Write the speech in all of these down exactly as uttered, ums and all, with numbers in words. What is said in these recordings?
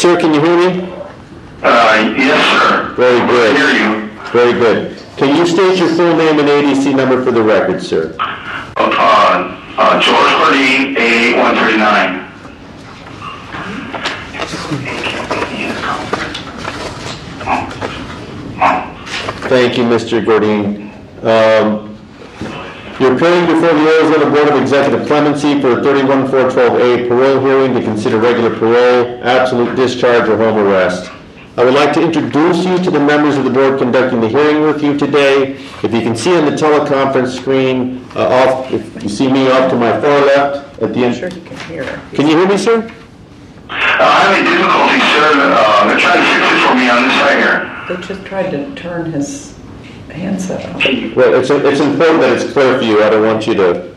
Sir, can you hear me? Uh, yes, sir. Very good. I hear you. Very good. Can you state your full name and A D C number for the record, sir? Uh, uh, George Gordine, A one thirty-nine. Thank you, Mister Gordine. Um, you're appearing before the Arizona Board of Executive Clemency for a thirty-one four twelve A parole hearing to consider regular parole, absolute discharge, or home arrest. I would like to introduce you to the members of the board conducting the hearing with you today. If you can see on the teleconference screen, uh, off, if you see me off to my far left at the end. I'm sure you can hear her. Can you hear me, sir? Uh, I'm having difficulty, sir. Uh, they're trying to fix it for me on this side here. They just tried to turn his handset off. Well, it's, it's important that it's clear for you. I don't want you to...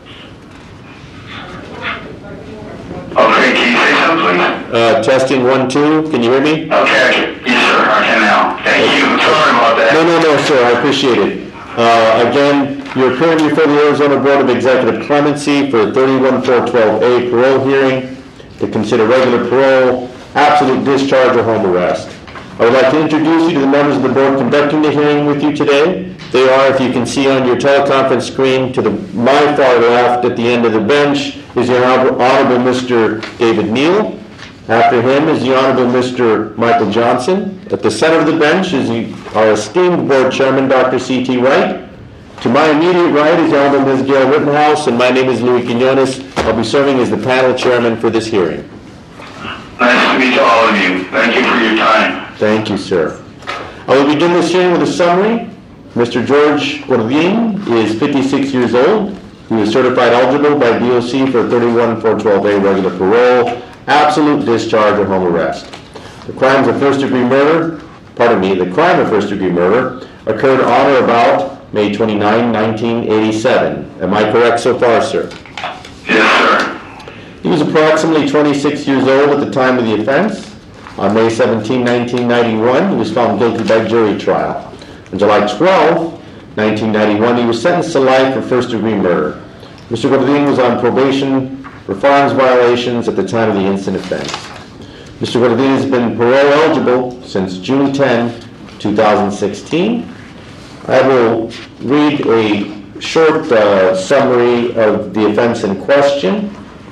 Okay, can you say something, please? Uh, testing one, two. Can you hear me? Okay, I can. Yes, sir. I can now. Thank you. Sorry about that. No, no, no, sir. I appreciate it. Uh, again, you're appearing before the Arizona Board of Executive Clemency for a thirty-one four twelve A parole hearing to consider regular parole, absolute discharge, or home arrest. I would like to introduce you to the members of the board conducting the hearing with you today. They are, if you can see on your teleconference screen, to the my far left at the end of the bench is the Honorable, Honorable Mister David Neal. After him is the Honorable Mister Michael Johnson. At the center of the bench is the, our esteemed board chairman, Doctor C T Wright. To my immediate right is the Honorable Miz Gail Rittenhouse, and my name is Louis Quinones. I'll be serving as the panel chairman for this hearing. Nice to meet all of you. Thank you for your time. Thank you, sir. I will begin this hearing with a summary. Mister George Gordine is fifty-six years old. He was certified eligible by D O C for thirty-one four twelve A regular parole, absolute discharge, or home arrest. The crimes of first-degree murder, pardon me, the crime of first-degree murder occurred on or about May twenty-ninth, nineteen eighty-seven. Am I correct so far, sir? Yes, sir. He was approximately twenty-six years old at the time of the offense. On May seventeenth, nineteen ninety-one, he was found guilty by jury trial. On July twelfth, nineteen ninety-one, he was sentenced to life for first-degree murder. Mister Gordine was on probation for firearms violations at the time of the instant offense. Mister Gordine has been parole eligible since June tenth, two thousand sixteen. I will read a short uh, summary of the offense in question,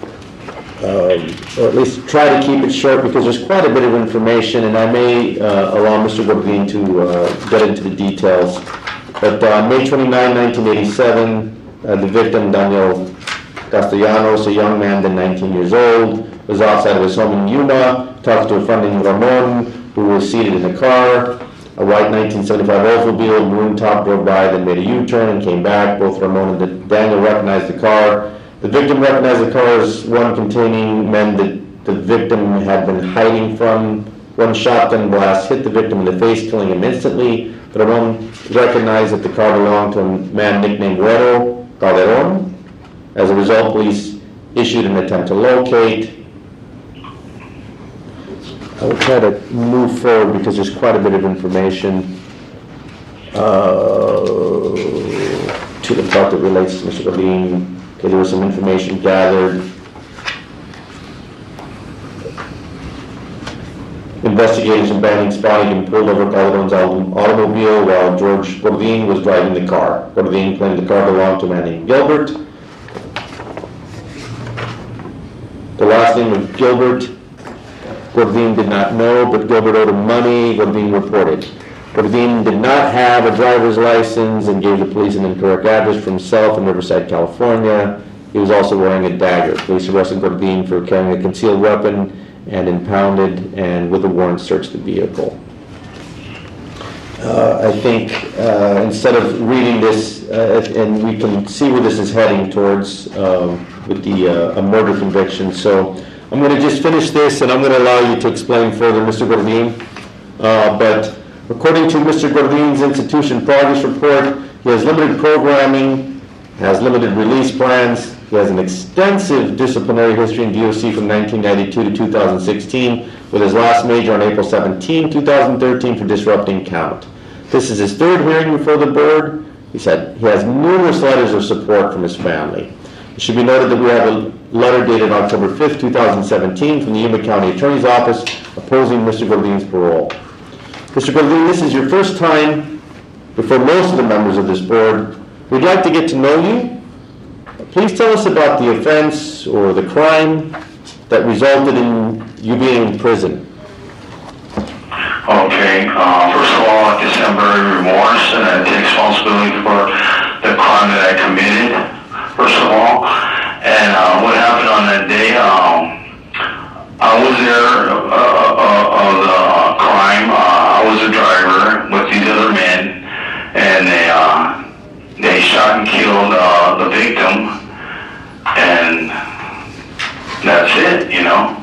um, or at least try to keep it short because there's quite a bit of information, and I may uh, allow Mister Gordine to uh, get into the details. But on uh, May twenty-ninth, nineteen eighty-seven, uh, the victim, Daniel Castellanos, a young man than nineteen years old, was outside of his home in Yuma, talking to a friend named Ramon, who was seated in a car. A white nineteen seventy-five Oldsmobile maroon top drove by, then made a U-turn and came back. Both Ramon and Daniel recognized the car. The victim recognized the car as one containing men that the victim had been hiding from. One shotgun blast hit the victim in the face, killing him instantly. But Ramon recognized that the car belonged to a man nicknamed Güero Calderon. As a result, police issued an attempt to locate. I will try to move forward because there's quite a bit of information uh, to the part that relates to Mister Gordine. Okay, there was some information gathered. Investigators in Banning spotted and pulled over Calderon's automobile while George Gordine was driving the car. Gordine claimed the car belonged to a man named Gilbert. The last name of Gilbert, Gordine did not know, but Gilbert owed him money. Gordine reported. Gordine did not have a driver's license and gave the police an incorrect address for himself in Riverside, California. He was also wearing a dagger. Police arrested Gordine for carrying a concealed weapon and impounded and with a warrant searched the vehicle. Uh, I think uh, instead of reading this, uh, and we can see where this is heading towards uh, with the uh, a murder conviction. So I'm going to just finish this, and I'm going to allow you to explain further, Mister Gordine. Uh, but according to Mister Gordine's institution progress report, he has limited programming, has limited release plans. He has an extensive disciplinary history in D O C from nineteen ninety-two to two thousand sixteen, with his last major on April seventeenth, two thousand thirteen for disrupting count. This is his third hearing before the board. He said he has numerous letters of support from his family. It should be noted that we have a letter dated October fifth, two thousand seventeen from the Yuma County Attorney's Office opposing Mister Gordin's parole. Mister Gordin, this is your first time before most of the members of this board. We'd like to get to know you. Please tell us about the offense or the crime that resulted in you being in prison. Okay, uh, first of all, December remorse, and I take responsibility for the crime that I committed, first of all. And uh, what happened on that day, um, I was there uh, uh, of the uh, crime. Uh, I was a driver with these other men, and they uh, they shot and killed uh, the victim, and that's it, you know.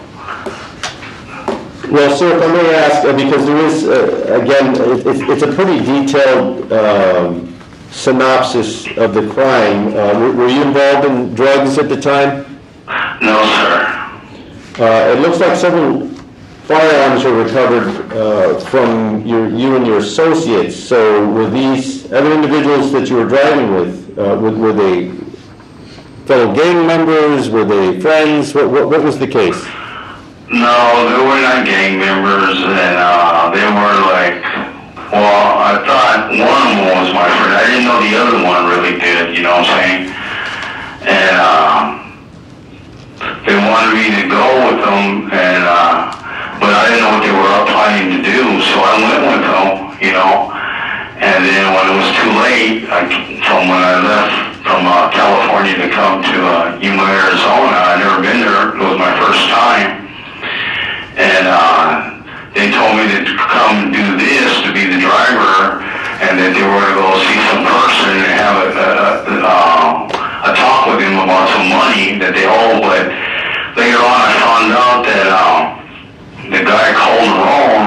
Well, sir, if I may ask, uh, because there is, uh, again, it, it's, it's a pretty detailed um, synopsis of the crime. Uh, were, were you involved in drugs at the time? No, sir. Uh, it looks like several firearms were recovered uh, from your, you and your associates. So were these other individuals that you were driving with, uh, were, were they fellow gang members? Were they friends? What, what, what was the case? No, they were not gang members, and uh, they were like, well, I thought one of them was my friend. I didn't know the other one really did, you know what I'm saying? And uh, they wanted me to go with them, and uh, but I didn't know what they were planning to do, so I went with them, you know. And then when it was too late, I, from when I left from uh, California to come to uh, Yuma, Arizona, I'd never been there. It was my first time. And uh, they told me to come do this, to be the driver, and that they were going to go see some person and have a, a, a, a talk with him about some money that they owe. But later on I found out that uh, the guy called Ron,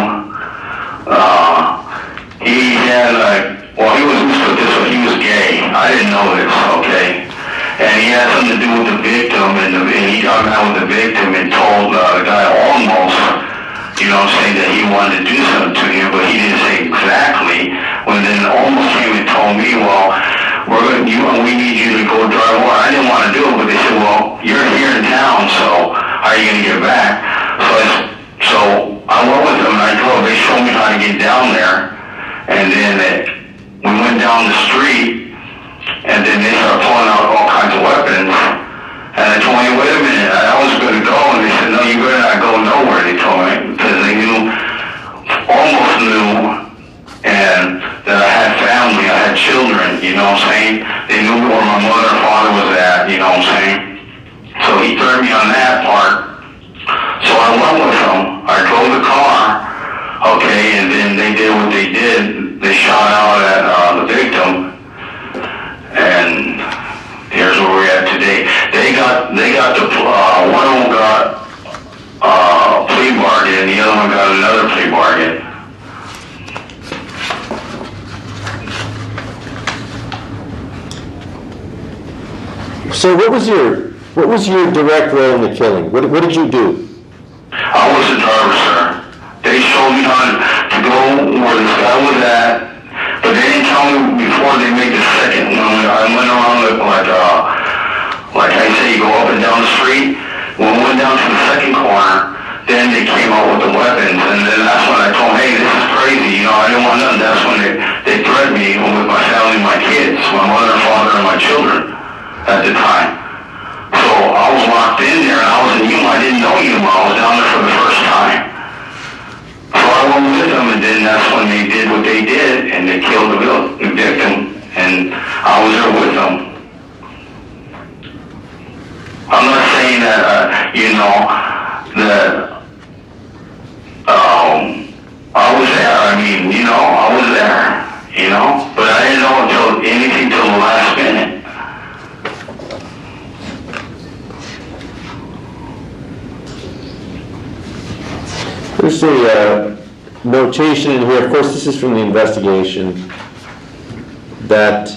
uh, he had like, well, he was, let's put it this way, he was gay. I didn't know this, okay? And he had something to do with the victim, and, the, and he got mad with the victim and told uh, the guy almost, you know, saying that he wanted to do something to him, but he didn't say exactly. When then almost came and told me, well, we're going, you, we need you to go drive over. I didn't want to do it, but they said, well, you're here in town, so how are you going to get back? So I, so I went with them, and I drove. They showed me how to get down there, and then it, we went down the street. And then they started pulling out all kinds of weapons. And I told me, wait a minute, I was going to go. And they said, no, you better not go nowhere, they told me. Because they knew, almost knew, and that I had family, I had children, you know what I'm saying? They knew where my mother and father was at, you know what I'm saying? So he threw me on that part. So I went with them. I drove the car, okay, and then they did what they did. They shot out at uh, the victim. And here's where we're at today. They got, they got the, uh, one of them got uh, a plea bargain, and the other one got another plea bargain. So what was your, what was your direct role in the killing? What, what did you do? I was the driver, sir. They showed me how to go where this guy was at. But they didn't tell me before they made the second one. I went around it like, uh, like I say, you go up and down the street. When we went down to the second corner, then they came out with the weapons. And then that's when I told them, hey, this is crazy. You know, I didn't want nothing. That's when they, they threatened me with my family and my kids, my mother and father and my children at the time. So I was locked in there, and I was in Yuma. I didn't know Yuma. I was down there for the first time. So I went with them, and then that's when they did what they did, and they killed the victim, and I was there with them. I'm not saying that, uh, you know, that um, I was there. I mean, you know, I was there, you know, but I didn't know until anything till the last minute. There's a uh, notation in here, of course this is from the investigation, that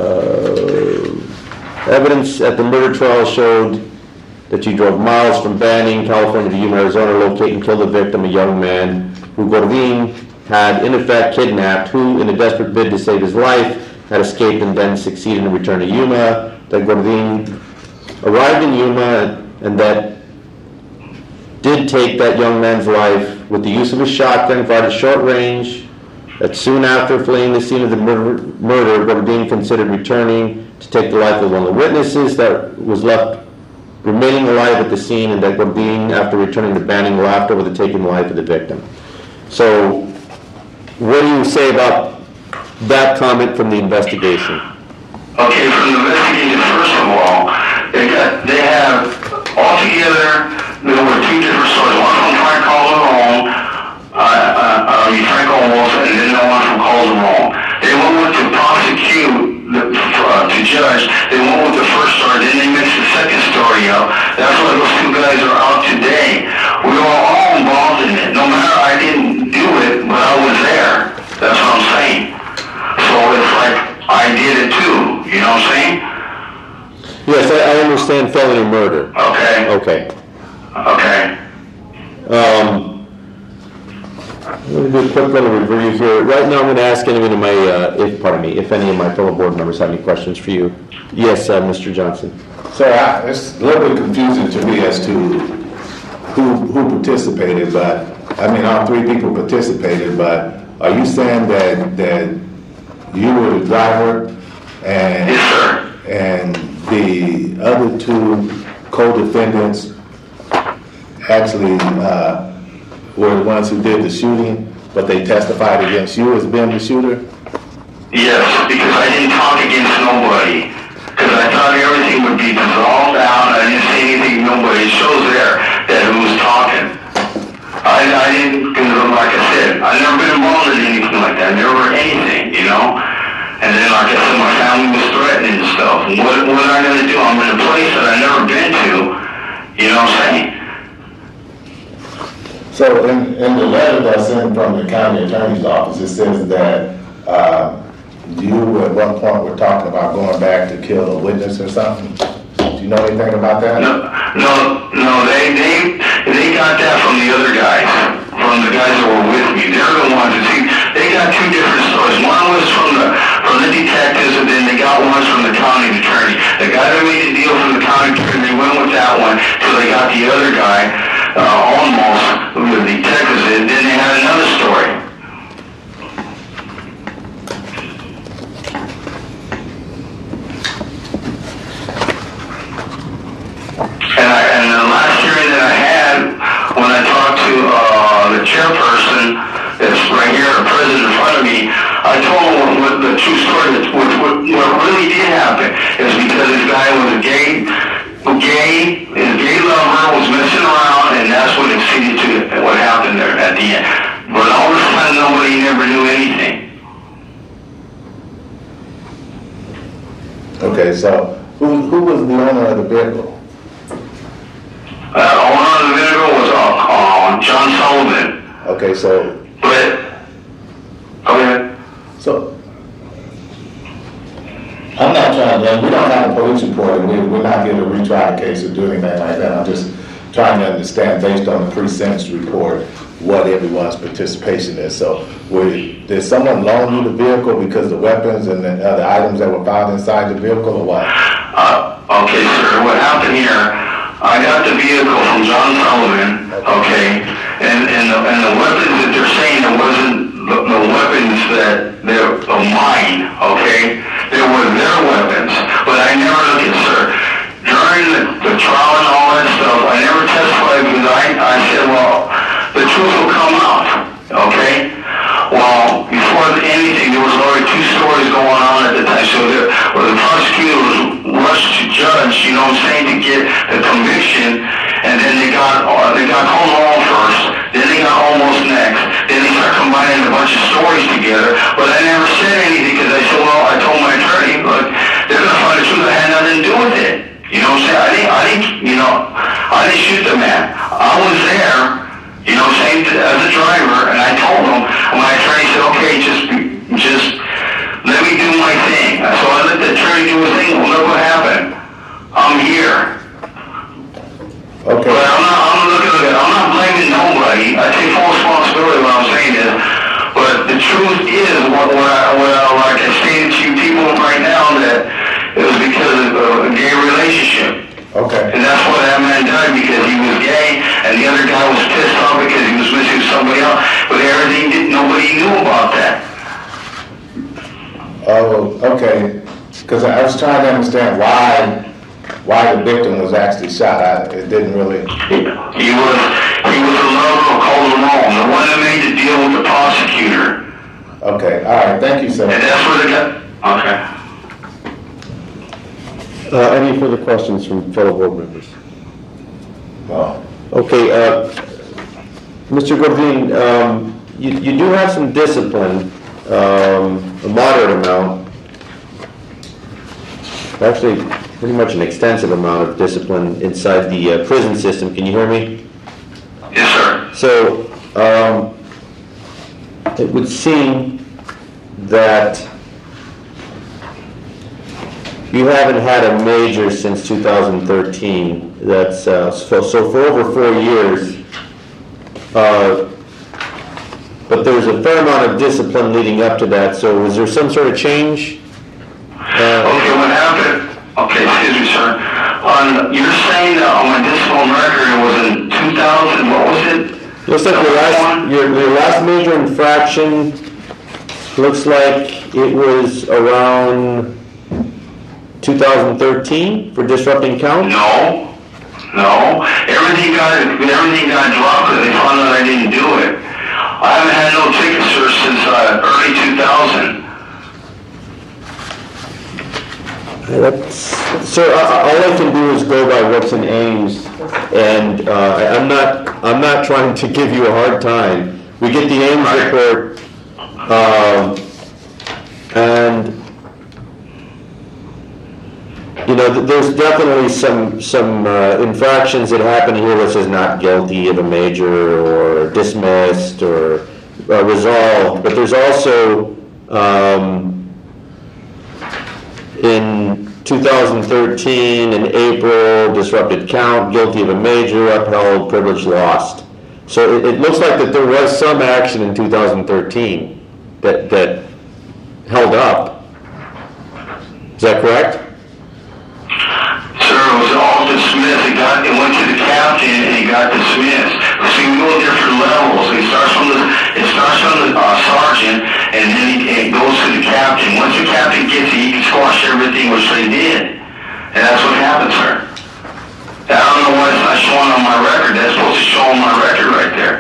uh, evidence at the murder trial showed that you drove miles from Banning, California to Yuma, Arizona, locate and kill the victim, a young man who Gordin had in effect kidnapped, who in a desperate bid to save his life had escaped and then succeeded in return to Yuma, that Gordin arrived in Yuma and that did take that young man's life with the use of a shotgun fired at short range, that soon after fleeing the scene of the murder, murder Gordine considered returning to take the life of one of the witnesses that was left remaining alive at the scene, and that Gordine, after returning to Banning, laughed over the taking life of the victim. So, what do you say about that comment from the investigation? Okay, from the investigation, first of all, they got, they have, altogether, there were two different stories. One from Frank Calderon, uh, uh, uh, Franco Wilson, and then the one from Calderon. They went with to prosecute, the, uh, to judge, they went with the first story, then they mixed the second story up. That's why those two guys are out today. We were all involved in it. No matter, I didn't do it, but I was there. That's what I'm saying. So it's like, I did it too, you know what I'm saying? Yes, I, I understand felony murder. Okay. Okay. Okay. Um, let me do a quick little review here. Right now I'm going to ask any of my, uh, if, pardon me, if any of my fellow board members have any questions for you. Yes, uh, Mister Johnson. So I, it's a little bit confusing to me as to who, who participated, but, I mean, all three people participated, but are you saying that, that you were the driver and, Yes, sir. and the other two co-defendants actually uh, were the ones who did the shooting, but they testified against you as being the shooter? Yes, because I didn't talk against nobody. Because I thought everything would be dissolved out. I didn't say anything to nobody. It shows there that who was talking. I, I didn't, like I said, I've never been involved in anything like that. Never anything, you know? And then, like I said, my family was threatening and stuff. And what, what am I going to do? I'm in a place that I've never been to. You know what I'm saying? So in, in the letter that's in from the county attorney's office, it says that uh, you at one point were talking about going back to kill a witness or something. Do you know anything about that? No, no, no. They, they, they got that from the other guys, from the guys that were with me. They're the ones that see. They got two different stories. One was from the from the detectives, and then they got one from the county attorney. The guy that made the deal from the county attorney, they went with that one till they got the other guy, uh, almost with the detectives. And then they had another story. And, I, and the last hearing that I had, when I talked to uh, the chairperson, that's right here, the president in front of me, I told him what, what the true story, what, what, what really did happen is because this guy was a gay, gay, his gay lover was messing around, and that's what exceeded to what happened there at the end. But all this time, nobody never knew anything. Okay, so who, who was the owner of the vehicle? Uh, owner of the vehicle was uh, uh, John Sullivan. Okay, so But, okay. So, I'm not trying to, we don't have a police report, and we, we're not here to retry a case or do anything like that. I'm just trying to understand, based on the pre-sentence report, what everyone's participation is. So, we, did someone loan you the vehicle because the weapons and the other items that were found inside the vehicle, or what? Uh, okay, sir, what happened here, I got the vehicle from John Sullivan, okay, and, and, the, and the weapons that they're saying it wasn't the, the weapons that they're of mine, okay, they were their weapons, but I never looked at, sir, during the, the trial and all that stuff, I never testified because I, I said, well, the truth will come out, okay? Well, before anything, there was already two stories going on at the time, so there, where the prosecutor was rushed to judge, you know what I'm saying, to get the conviction, and then they got uh, they got Colon first, then they got almost next, then they start combining a bunch of stories together, but I never said anything because I said, well, I told my attorney, look, they're going to find the truth, I had nothing to do with it, you know what I'm saying, I didn't, I didn't, you know, I didn't shoot the man, I was there, you know, same as a driver, and I told him, and my attorney said, okay, just, just let me do my thing. So I let the attorney do his thing. Well, look what happened. I'm here. Okay. But I'm not, I'm looking at it. I'm not blaming nobody. I take full responsibility. What I'm saying is, but the truth is, what, what, I, what I, like I stated to you people right now, that it was because of a gay relationship. Okay. And that's why that man died, because he was gay, and the other guy guy was pissed off because he was missing somebody else, but everything, did, nobody knew about that. Oh, okay, because I was trying to understand why, why the victim was actually shot. I, it didn't really. He, he was, he was a lover of Calderon, the one that made the deal with the prosecutor. Okay, all right, thank you, sir. And that's where the guy, okay. Uh, any further questions from fellow board members? Oh. Okay, uh, Mister Godin, um, you, you do have some discipline, um, a moderate amount, actually pretty much an extensive amount of discipline inside the uh, prison system. Can you hear me? Yes, sir. So, um, it would seem that you haven't had a major since two thousand thirteen. That's uh, so, so for over four years. Uh, but there was a fair amount of discipline leading up to that. So, was there some sort of change? Uh, Okay, what happened? Okay, excuse me, sir. On, you're saying that on my discipline record, it was in two thousand, what was it? Looks like your last, your, your last major infraction looks like it was around two thousand thirteen for disrupting count? No, no. Everything got everything got dropped because they found out I didn't do it. I haven't had no tickets, sir, since uh, early two thousand. That's, sir, I- all I can do is go by what's in Ames, and uh, I- I'm not, I'm not trying to give you a hard time. We get the Ames report, um, and, you know, th- there's definitely some, some uh, infractions that happen here that says not guilty of a major, or dismissed, or uh, resolved, but there's also, um, in two thousand thirteen, in April, disrupted count, guilty of a major, upheld, privilege lost. So it, it looks like that there was some action in two thousand thirteen that, that held up. Is that correct? Sir, it was all dismissed. It got, it went to the captain and it got dismissed. See, we go different levels. It starts from the, it starts from the uh, sergeant, and then it, it goes to the captain. Once the captain gets it, he can squash everything, which they did. And that's what happened, sir. And I don't know why it's not showing on my record. That's supposed to show on my record right there.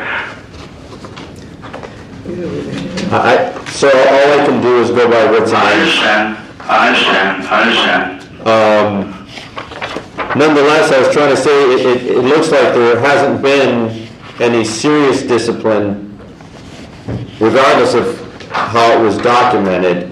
I, so all I can do is go by what's in I Ames. understand. I understand. I understand. Um, nonetheless, I was trying to say, it, it, it looks like there hasn't been any serious discipline, regardless of how it was documented,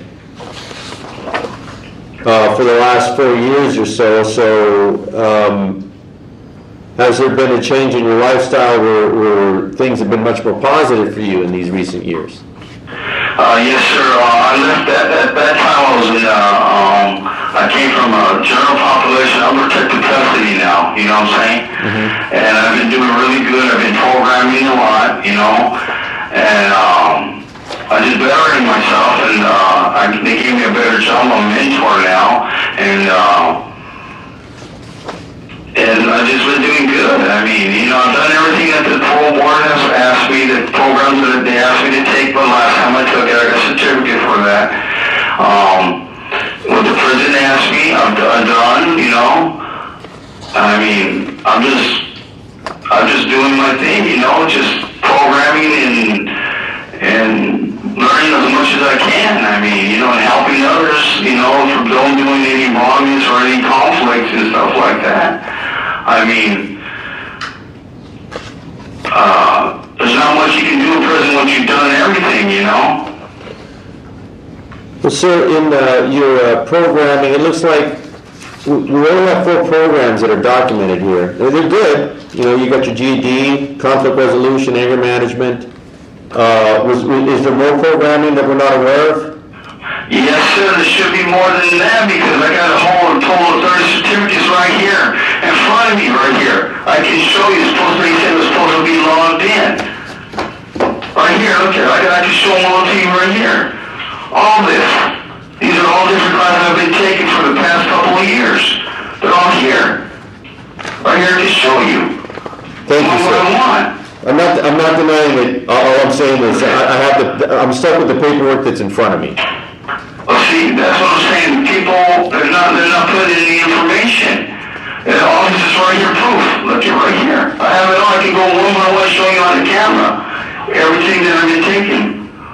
uh, for the last four years or so. So, um, has there been a change in your lifestyle where, where things have been much more positive for you in these recent years? Uh, yes, sir. Uh, I left that, at that time I was in, uh, um, I came from a general population, I'm protected custody now, you know what I'm saying? Mm-hmm. And I've been doing really good, I've been programming a lot, you know, and, um, I just bettering myself, and, uh, I, they gave me a better job, I'm a mentor now, and, uh, and I've just been doing good. I mean, you know, I've done everything that the parole board has asked me, the programs that they asked me to take, but last time I took it, I got a certificate for that. Um, what the prison asked me, I've done, done, you know. I mean, I'm just, I'm just doing my thing, you know, just programming and, and learning as much as I can. I mean, you know, and helping others, you know, from don't doing any wrongness or any conflicts and stuff like that. I mean, uh, there's not much you can do in prison once you've done everything, you know? Well, sir, in uh, your uh, programming, it looks like we we only have four programs that are documented here. They're they're good. You know, you got your G E D, conflict resolution, anger management. Uh, was, is there more programming that we're not aware of? Yes, sir, there should be more than that because I got a whole total of thirty certificates right here in front of me right here. I can show you, it's supposed to be, it was supposed to be logged in. Right here, look here, I, I can show them all to you right here. All this. These are all different classes I've been taking for the past couple of years. They're all here. Right here to show you. Thank you, What sir. I want. I'm not, I'm not denying it. All all I'm saying is, I, I have to, I'm stuck with the paperwork that's in front of me. Well, see, that's what I'm saying. People, they're not, they're not putting in the information. And all this is right here, proof. Look it right here. I have it all. I can go one by one, show you on the camera everything that I've been taking.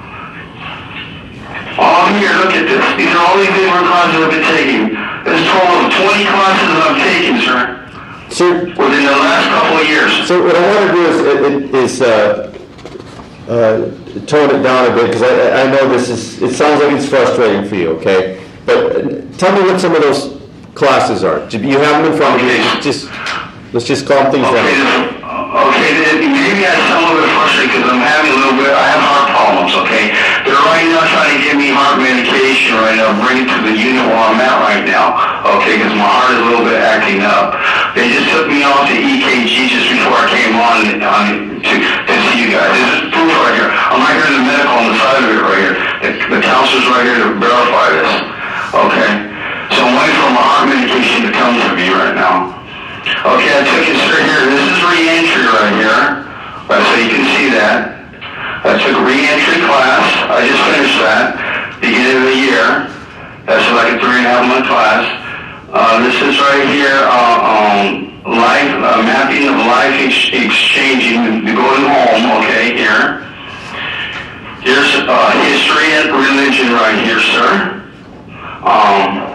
All here, look at this. These are all these different classes I've been taking. There's a total of twenty classes that I've taken, sir, Sir, within the last couple of years. so what I want to do is, is, uh, uh, tone it down a bit, because I, I know this is, it sounds like it's frustrating for you, okay? But tell me what some of those classes are. Do you have them in front of you? Just, let's just calm things Okay, down. this, okay, then maybe I sound a little bit frustrated because I'm having a little bit, I have heart problems, okay? They're right now trying to give me heart medication right now, bring it to the unit where I'm at right now, okay, because my heart is a little bit acting up. They just took me off to E K G just before I came on, on to, to see you guys. This is proof right here. I'm right here in the medical on the side of it right here. The, the counselor's right here to verify this, okay? So I'm waiting for my heart medication to come to me right now. Okay, I took it straight here. This is re-entry right here. Right, so you can see that. I took a re-entry class. I just finished that. Beginning of the year. That's like a three and a half month class. Uh, this is right here, uh, um, life, uh, mapping of life ex- exchanging, going home, okay, here. Here's, uh, history and religion right here, sir. Um,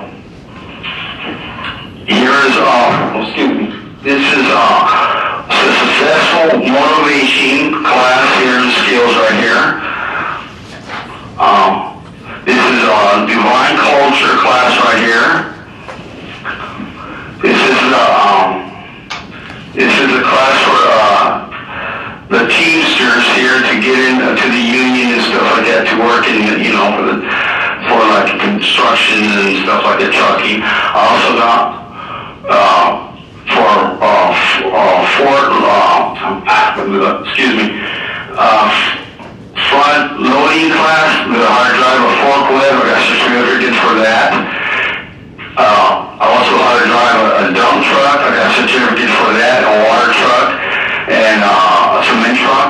Here's, uh, excuse me, this is, uh, a successful motivation class here in the skills right here. Um, this is, uh, divine culture class right here. This is, uh, um, this is a class for, uh, the Teamsters here to get into the union and stuff like that, to work in, you know, for the, for like construction and stuff like that, trucking. I also got, Uh, for uh, f- uh, Ford, uh, excuse me, uh, front loading class with a hard drive, a forklift. I got a certificate for that. Uh, I also know how to drive a, a dump truck. I got a certificate for that, a water truck, and uh, a cement truck.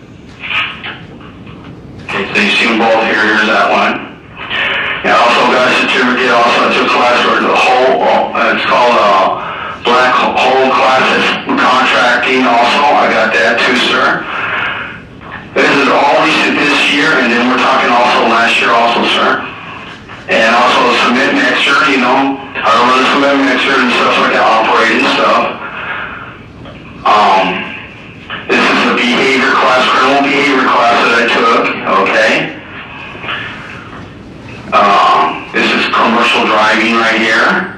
Okay, so you see them both here. Here's that one. And I also got a certificate, also I took a class for the whole, uh, it's called uh, Black Hole Classes Contracting also, I got that too, sir. This is all recent this year, and then we're talking also last year also, sir. And also a cement mixer, you know, how to run a cement mixer and stuff like that, operating stuff. Um, this is a behavior class, criminal behavior class that I took, okay. Um, this is commercial driving right here.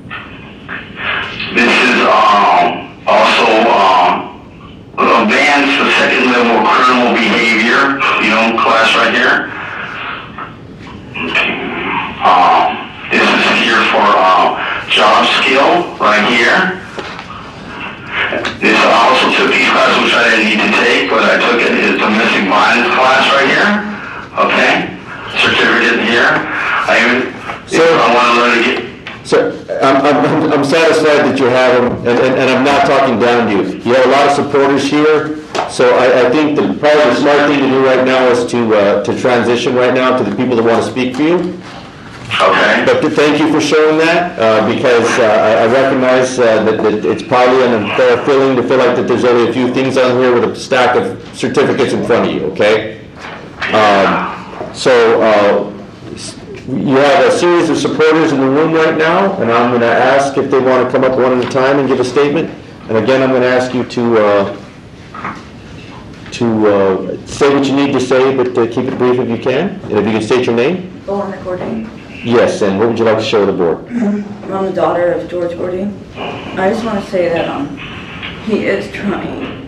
This is um, also um, advanced, the second level of criminal behavior, you know, class right here. Okay. Um, this is here for um, job skill right here. This I also took these classes which I didn't need to take, but I took it as domestic violence class right here. Okay. Certificate here. I even, So- if I want to learn to get, So, I'm, I'm, I'm satisfied that you have them, and, and, and I'm not talking down to you. You have a lot of supporters here, so I, I think the, probably the smart thing to do right now is to, uh, to transition right now to the people that want to speak for you. okay. But to thank you for showing that, uh, because uh, I, I recognize uh, that, that it's probably an unfair feeling to feel like that there's only a few things on here with a stack of certificates in front of you, okay? Um, so, uh, you have a series of supporters in the room right now, and I'm going to ask if they want to come up one at a time and give a statement. And again, I'm going to ask you to uh, to uh, say what you need to say, but uh, keep it brief if you can. And if you can state your name. Oh, I'm recording. Yes, and what would you like to show the board? I'm the daughter of George Gordy. I just want to say that um, he is trying.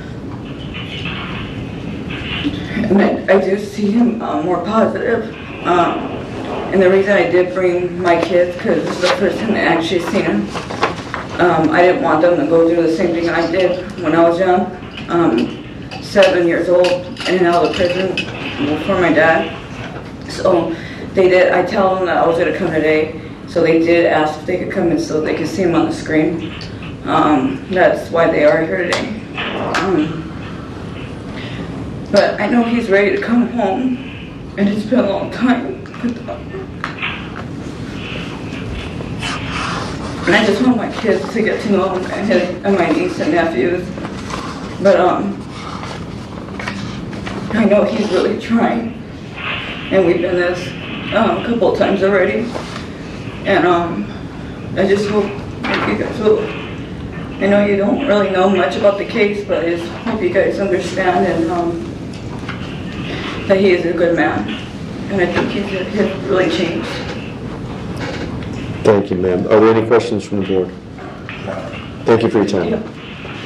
And I, I do see him uh, more positive. Um, and the reason I did bring my kids, because this is the first time I actually seen him. Um, I didn't want them to go through the same thing I did when I was young. Um, seven years old, in and out of prison before my dad. So they did, I tell them that I was going to come today, so they did ask if they could come in so they could see him on the screen. Um, that's why they are here today. Um, But I know he's ready to come home, and it's been a long time. And I just want my kids to get to know him and, his, and my niece and nephews. But um, I know he's really trying, and we've been this um, a couple of times already. And um, I just hope that you guys will. I know you don't really know much about the case, but I just hope you guys understand and um, that he is a good man, and I think he's, he's really changed. Thank you, ma'am. Are there any questions from the board? Thank you for your time. Yeah.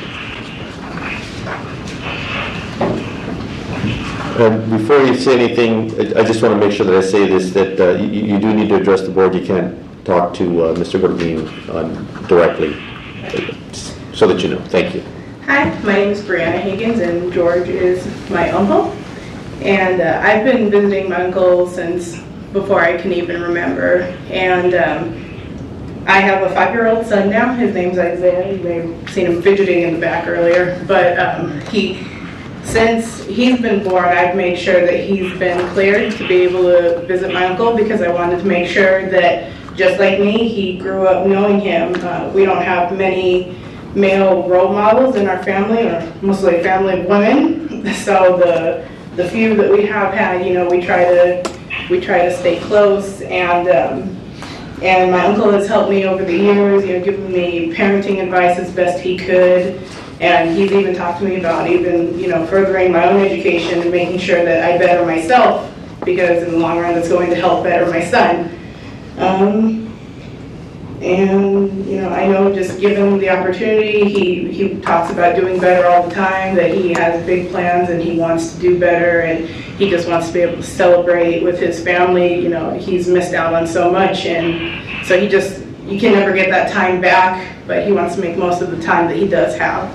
And before you say anything, I I just want to make sure that I say this, that uh, you, you do need to address the board. You can't talk to uh, Mister Gordon uh, directly, so that you know. Thank you. Hi, my name is Brianna Higgins, and George is my uncle. And uh, I've been visiting my uncle since before I can even remember. And um, I have a five-year-old son now. His name's Isaiah. You may have seen him fidgeting in the back earlier. But um, he, since he's been born, I've made sure that he's been cleared to be able to visit my uncle, because I wanted to make sure that, just like me, he grew up knowing him. Uh, we don't have many male role models in our family, or mostly family of women. So the the few that we have had, you know, we try to we try to stay close. And um, and my uncle has helped me over the years, you know, giving me parenting advice as best he could. And he's even talked to me about even, you know, furthering my own education and making sure that I better myself, because in the long run, it's going to help better my son. Um, and, you know, I know just given the opportunity, he, he talks about doing better all the time, that he has big plans and he wants to do better, and he just wants to be able to celebrate with his family. You know, he's missed out on so much, and so he just, you can never get that time back, but he wants to make most of the time that he does have.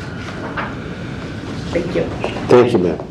Thank you. Thank you, ma'am.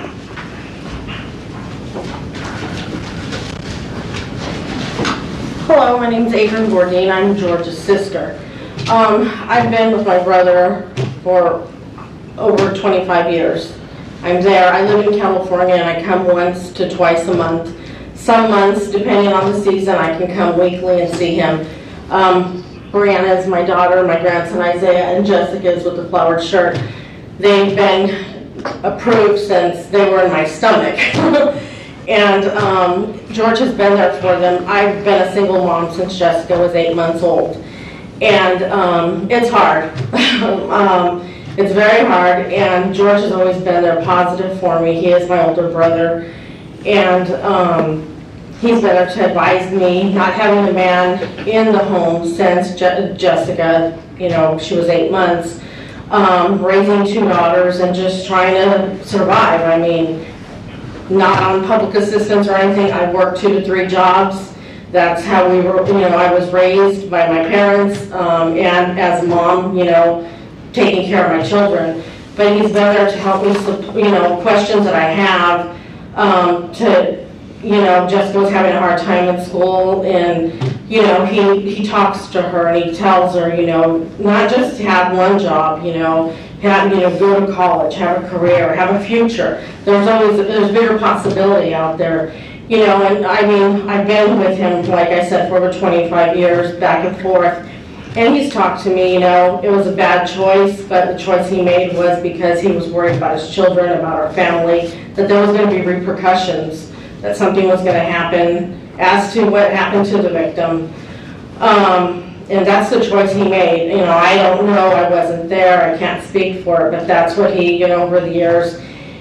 Hello, my name is Adrienne Bourdain. I'm George's sister. Um, I've been with my brother for over twenty-five years. I'm there. I live in California, and I come once to twice a month. Some months, depending on the season, I can come weekly and see him. Um, Brianna is my daughter, my grandson Isaiah, and Jessica is with the flowered shirt. They've been approved since they were in my stomach. And um, George has been there for them. I've been a single mom since Jessica was eight months old. And um, it's hard. um, it's very hard, and George has always been there positive for me. He is my older brother. And um, he's been there to advise me, not having a man in the home since Je- Jessica, you know, she was eight months, um, raising two daughters and just trying to survive. I mean, not on public assistance or anything. I worked two to three jobs. That's how we were, you know, I was raised by my parents, um, and as a mom, you know, taking care of my children. But he's been there to help me, you know, questions that I have, um, to, you know, Jessica was having a hard time in school, and, you know, he, he talks to her and he tells her, you know, not just have one job, you know, have, you know, go to college, have a career, have a future. There's always, there's bigger possibility out there, you know, and I mean, I've been with him, like I said, for over twenty-five years, back and forth, and he's talked to me, you know, it was a bad choice, but the choice he made was because he was worried about his children, about our family, that there was going to be repercussions, that something was going to happen as to what happened to the victim. Um, And that's the choice he made. You know, I don't know, I wasn't there, I can't speak for it, but that's what he, you know, over the years.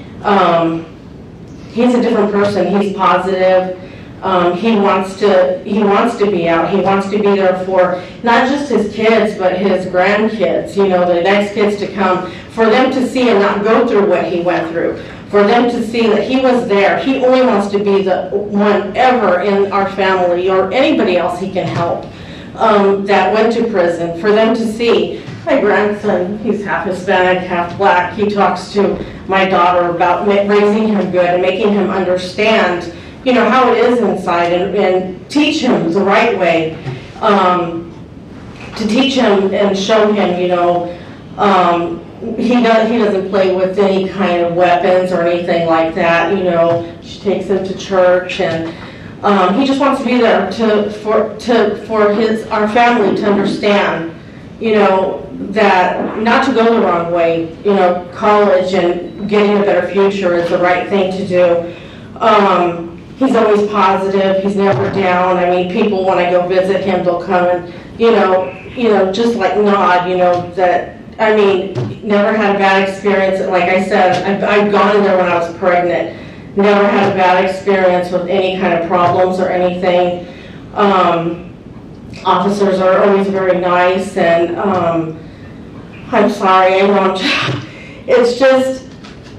Um, he's a different person, he's positive. Um, he wants to, he wants to be out, he wants to be there for not just his kids, but his grandkids, you know, the next kids to come, for them to see and not go through what he went through. For them to see that he was there. He only wants to be the one ever in our family, or anybody else he can help, Um, that went to prison, for them to see. My grandson, he's half Hispanic, half black, he talks to my daughter about raising him good and making him understand, you know, how it is inside, and, and teach him the right way, um, to teach him and show him, you know, um, he does, he doesn't play with any kind of weapons or anything like that, you know. She takes him to church, and um, he just wants to be there to, for, to, for his, our family to understand, you know, that not to go the wrong way, you know, college and getting a better future is the right thing to do. Um, he's always positive, he's never down. I mean, people, when I go visit him, they'll come and, you know, you know, just like nod, you know, that, I mean, never had a bad experience. Like I said, I've, I've gone in there when I was pregnant. Never had a bad experience with any kind of problems or anything. Um, officers are always very nice, and um, I'm sorry, I know I'm just, it's just,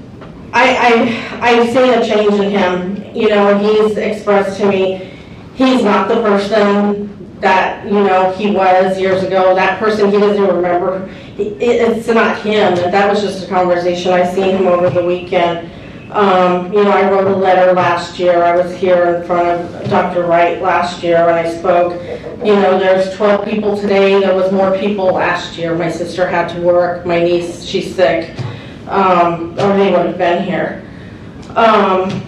I, I, I've seen a change in him. You know, he's expressed to me, he's not the person that, you know, he was years ago. That person, he doesn't even remember. It, it's not him. That was just a conversation. I seen him over the weekend. Um, you know, I wrote a letter last year. I was here in front of Doctor Wright last year when I spoke. You know, there's twelve people today. There was more people last year. My sister had to work. My niece, she's sick. Um, or they would have been here. Um,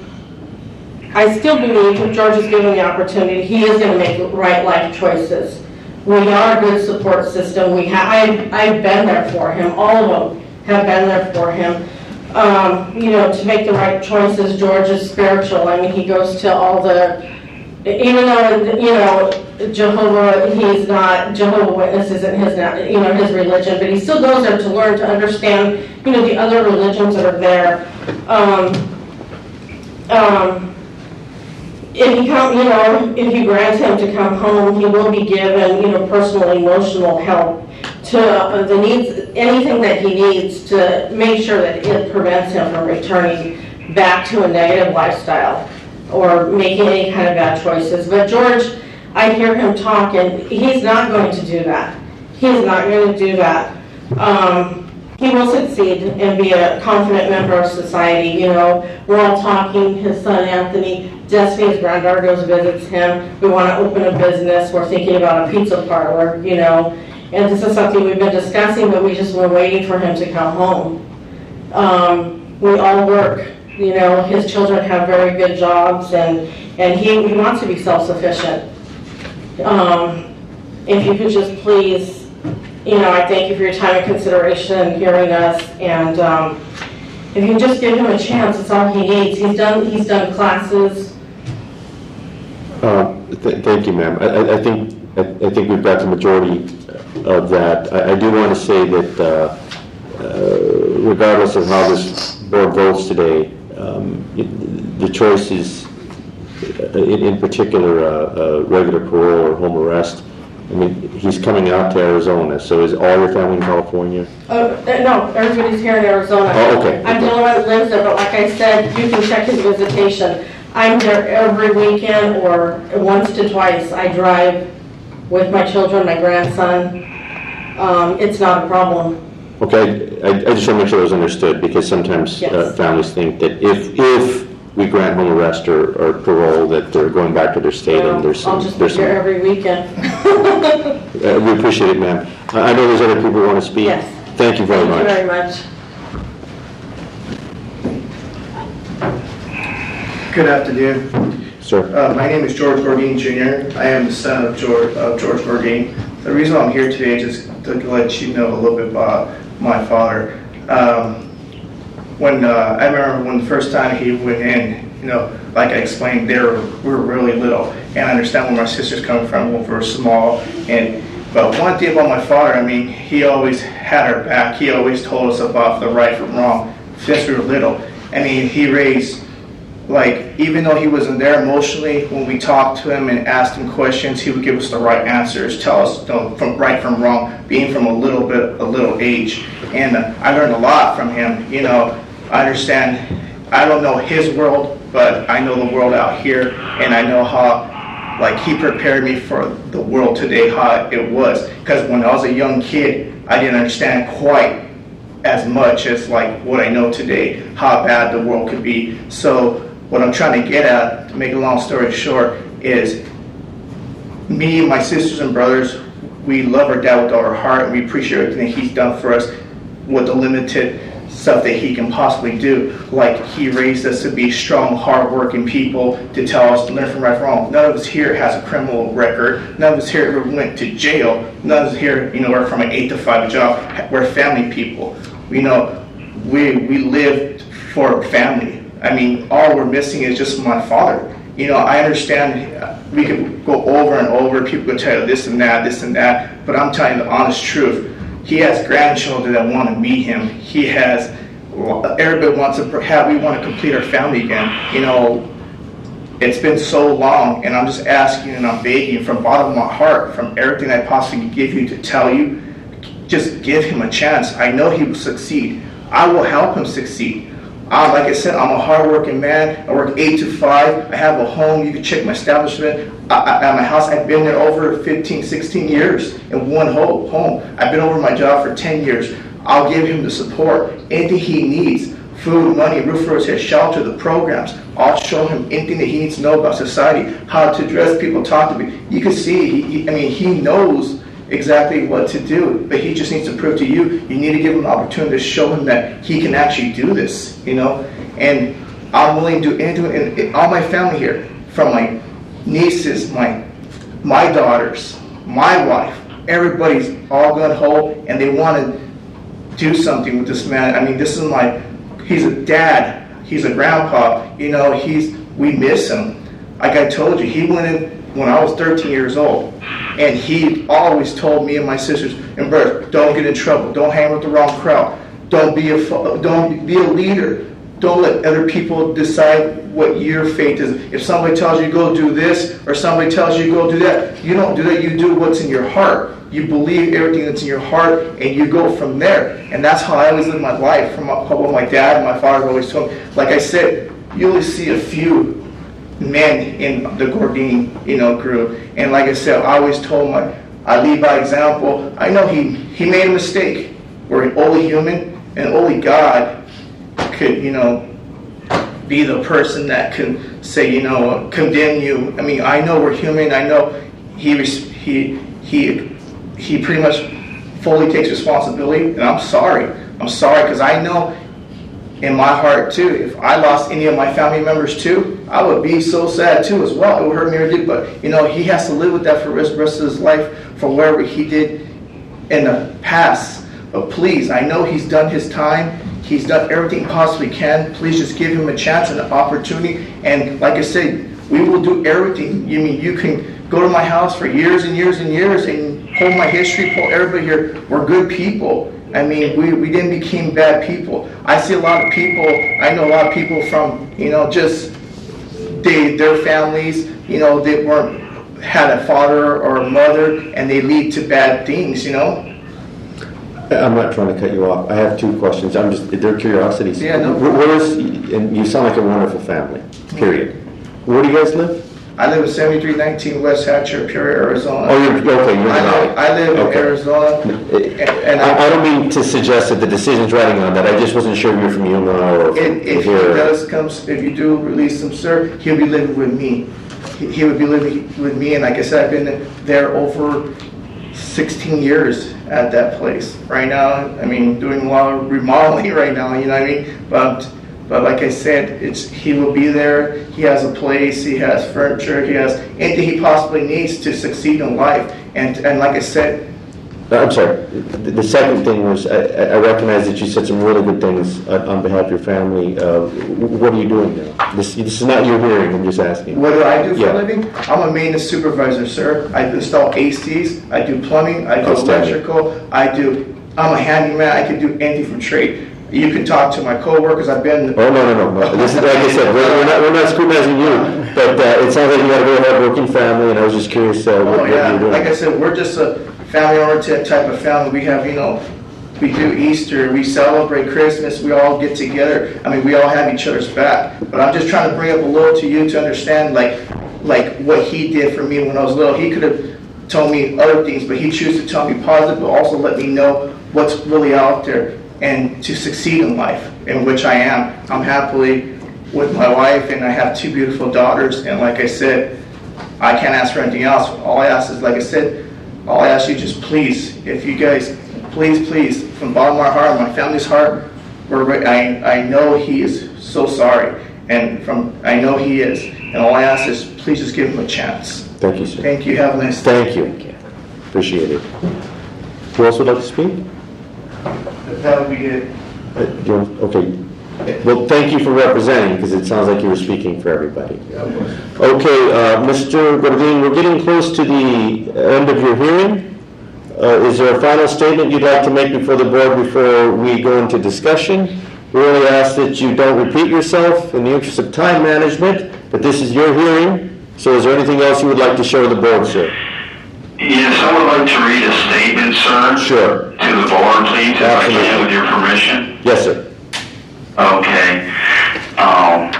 I still believe if George is given the opportunity, he is going to make right life choices. We are a good support system. We have, I've, I've been there for him. All of them have been there for him. Um, you know, to make the right choices. George is spiritual. I mean, he goes to all the, even though, you know, Jehovah, he's not, Jehovah Witness isn't his, you know, his religion, but he still goes there to learn, to understand, you know, the other religions that are there. Um, um, If he come, you know, if you grant him to come home, he will be given, you know, personal, emotional help to uh, the needs, anything that he needs to make sure that it prevents him from returning back to a negative lifestyle or making any kind of bad choices. But George, I hear him talk, and he's not going to do that. He's not going to do that. Um, He will succeed and be a confident member of society. You know, we're all talking, his son Anthony, Destiny, his granddaughter goes visits him. We want to open a business. We're thinking about a pizza parlor, you know. And this is something we've been discussing, but we just were waiting for him to come home. Um, we all work. You know, his children have very good jobs, and, and he, he wants to be self-sufficient. Um, if you could just please, you know, I thank you for your time and consideration and hearing us, and um, if you can just give him a chance, it's all he needs. He's done, he's done classes. Uh, th- thank you, ma'am. I, I, I think I, I think we've got the majority of that. I, I do want to say that uh, uh, regardless of how this board votes today, um, it, the choice is, uh, in, in particular, uh, uh, regular parole or home arrest. I mean, he's coming out to Arizona, so is all your family in California? Uh, no, everybody's here in Arizona. Oh, okay. I'm the only one that lives there, but like I said, you can check his visitation. I'm there every weekend or once to twice. I drive with my children, my grandson. Um, it's not a problem. Okay, I, I just want to make sure it was understood, because sometimes Yes. uh, families think that if if we grant home arrest or, or parole, that they're going back to their state, Well, and there's some. I'll just be there's some, here every weekend. uh, we appreciate it, ma'am. I I know there's other people who want to speak. Yes. Thank you very Thank much. you very much. Good afternoon. Sir. Uh, my name is George Bourdain Junior I am the son of George, of George Bourdain. The reason I'm here today is just to let you know a little bit about my father. Um, when uh, I remember when the first time he went in, you know, like I explained, they were, we were really little, and I understand where my sister's coming from when we were small. And but one thing about my father, I mean, he always had our back. He always told us about the right from wrong since we were little. I mean, he raised, like, even though he wasn't there emotionally, when we talked to him and asked him questions, he would give us the right answers, tell us, you know, from right from wrong, being from a little bit, a little age. And uh, I learned a lot from him. You know, I understand, I don't know his world, but I know the world out here, and I know how, like, he prepared me for the world today, how it was. Because when I was a young kid, I didn't understand quite as much as, like, what I know today, how bad the world could be. So what I'm trying to get at, to make a long story short, is me and my sisters and brothers, we love our dad with all our heart, and we appreciate everything he's done for us. with the limited stuff that he can possibly do. Like, he raised us to be strong, hard-working people, to tell us to learn from right from wrong. None of us here has a criminal record. None of us here ever went to jail. None of us here, you know, are from an eight to five job. We're family people. You know, we we lived for family. I mean, all we're missing is just my father. You know, I understand we could go over and over. People could tell you this and that, this and that. But I'm telling you the honest truth. He has grandchildren that want to meet him. He has, everybody wants to have, we want to complete our family again. You know, it's been so long, and I'm just asking and I'm begging from the bottom of my heart, from everything I possibly can give you to tell you, just give him a chance. I know he will succeed. I will help him succeed. Uh, like I said, I'm a hardworking man. I work eight to five. I have a home. You can check my establishment. I, I, at my house, I've been there over fifteen, sixteen years in one whole home. I've been over my job for ten years. I'll give him the support, anything he needs. Food, money, roof over his head, shelter, the programs. I'll show him anything that he needs to know about society, how to address people, talk to me. You can see, he, he, I mean, he knows exactly what to do, but he just needs to prove to you, you need to give him an opportunity to show him that he can actually do this, you know, and I'm willing to do anything, and, and all my family here, from my nieces, my my daughters, my wife, everybody's all gung-ho, and they want to do something with this man. I mean, this is my, he's a dad, he's a grandpa, you know, he's, we miss him. Like I told you, he went in when I was thirteen years old, and he always told me and my sisters and brothers, don't get in trouble, don't hang with the wrong crowd, don't be a don't be a leader, don't let other people decide what your fate is. If somebody tells you go do this, or somebody tells you go do that, you don't do that. You do what's in your heart. You believe everything that's in your heart, and you go from there. And that's how I always live my life. From what my dad and my father always told me. Like I said, you only see a few men in the Gordine, you know, crew. And like I said, I always told my, I lead by example. I know he, he made a mistake. We're only human, and only God could, you know, be the person that can say, you know, condemn you. I mean, I know we're human. I know he, he, he, he pretty much fully takes responsibility, and I'm sorry. I'm sorry, because I know in my heart too, if I lost any of my family members too, I would be so sad too as well. It would hurt me or did, but you know, he has to live with that for the rest of his life for whatever he did in the past. But please, I know he's done his time. He's done everything he possibly can. Please just give him a chance and an opportunity. And like I said, we will do everything. You mean you can go to my house for years and years and years and hold my history, pull everybody here. We're good people. I mean, we, we didn't become bad people. I see a lot of people, I know a lot of people from, you know, just they, their families, you know, they weren't, had a father or a mother, and they lead to bad things, you know. I'm not trying to cut you off. I have two questions. I'm just, they're curiosities. Yeah, no. Where, where is, and you sound like a wonderful family, period. Where do you guys live? I live at seventy-three nineteen West Hatcher, Peoria, Arizona. Oh, you're, okay, you're I live, I live okay. in Arizona. And, and I, I don't mean to suggest that the decision's riding on that. I just wasn't sure if you're from Yuma or if, if he here. does come, if you do release him, sir, he'll be living with me. He, he would be living with me, and like I said, I've been there over sixteen years at that place. Right now, I mean, doing a lot of remodeling right now, you know what I mean? But But like I said, it's he will be there. He has a place. He has furniture. He has anything he possibly needs to succeed in life. And and like I said, I'm sorry. The, the second thing was I, I recognize that you said some really good things on, on behalf of your family. Uh, what are you doing now? This this is not your hearing. I'm just asking. What do I do for yeah. a living? I'm a maintenance supervisor, sir. I install A Cs. I do plumbing. I do electrical. I do. I'm a handyman. I can do anything from trade. You can talk to my coworkers. I've been. Oh no no no no! This is like I said. We're, we're not we're not scrutinizing you, but uh, it sounds like you got a very hardworking family, and I was just curious uh, what, oh yeah, what you're doing. Like I said, we're just a family-oriented type of family. We have, you know, we do Easter, we celebrate Christmas. We all get together. I mean, we all have each other's back. But I'm just trying to bring up a little to you to understand, like, like what he did for me when I was little. He could have told me other things, but he chose to tell me positive, but also let me know what's really out there. And to succeed in life, in which I am. I'm happily with my wife, and I have two beautiful daughters. And like I said, I can't ask for anything else. All I ask is, like I said, all I ask you just please, if you guys, please, please, from the bottom of my heart, my family's heart, we're, re- I, I know he is so sorry. And from, I know he is. And all I ask is, please just give him a chance. Thank you, sir. Thank you. Have a nice day. Thank you. Appreciate it. Who else would like to speak? That would be it. Uh, you want- Okay. Well, thank you for representing, because it sounds like you were speaking for everybody. Okay, uh, Mister Gordon, we're getting close to the end of your hearing. Uh, Is there a final statement you'd like to make before the board before we go into discussion? We only ask that you don't repeat yourself in the interest of time management, but this is your hearing, so is there anything else you would like to share with the board, sir? Yes, I would like to read a statement, sir. Sure. To the board, please, if I can, with your permission. Yes, sir. Okay. Um,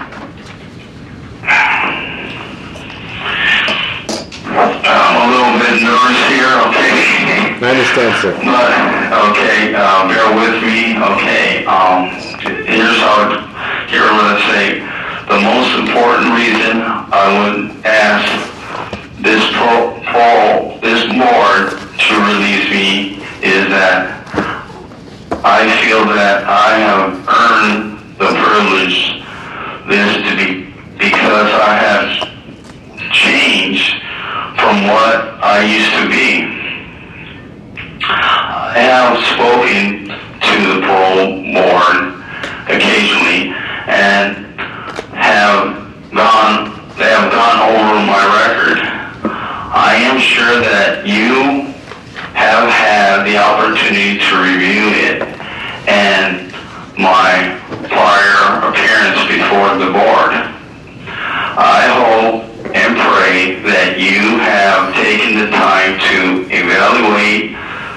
I'm a little bit nervous here, okay? I understand, sir. But, okay, uh, bear with me, okay? Um, here's how, here what I say. The most important reason I would ask this pro, pro, this board to release me is that I feel that I have earned the privilege this to be because I have changed from what I used to be. I have spoken to the parole board occasionally and have gone they have gone over my record. I am sure that you have had the opportunity to review it and my prior appearance before the board. I hope and pray that you have taken the time to evaluate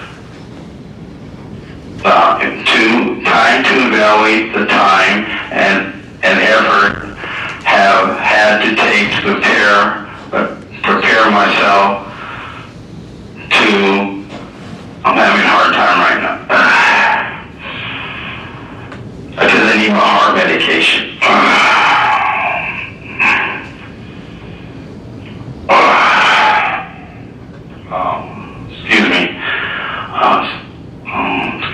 uh, to time to evaluate the time and, and effort have had to take to prepare uh, prepare myself to I'm having a hard time right now. Because I need my heart medication. Um, excuse me. Uh, um,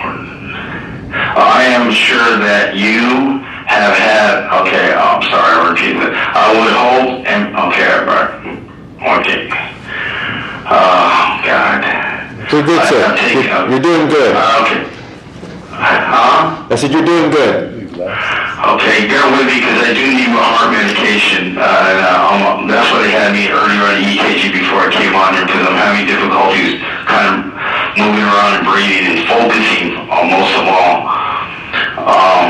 I am sure that you have had, okay, I'm sorry, I'm repeating it. I would hope, and, okay, right, okay. Oh, God. You're good, sir. You're, you're doing good. Uh, okay. Huh? I said you're doing good. Okay, bear with me because I do need my heart medication. Uh, and, uh, um, that's why they had me earlier on E K G before I came on here because I'm having difficulties kind of moving around and breathing and focusing uh, most of all. Um,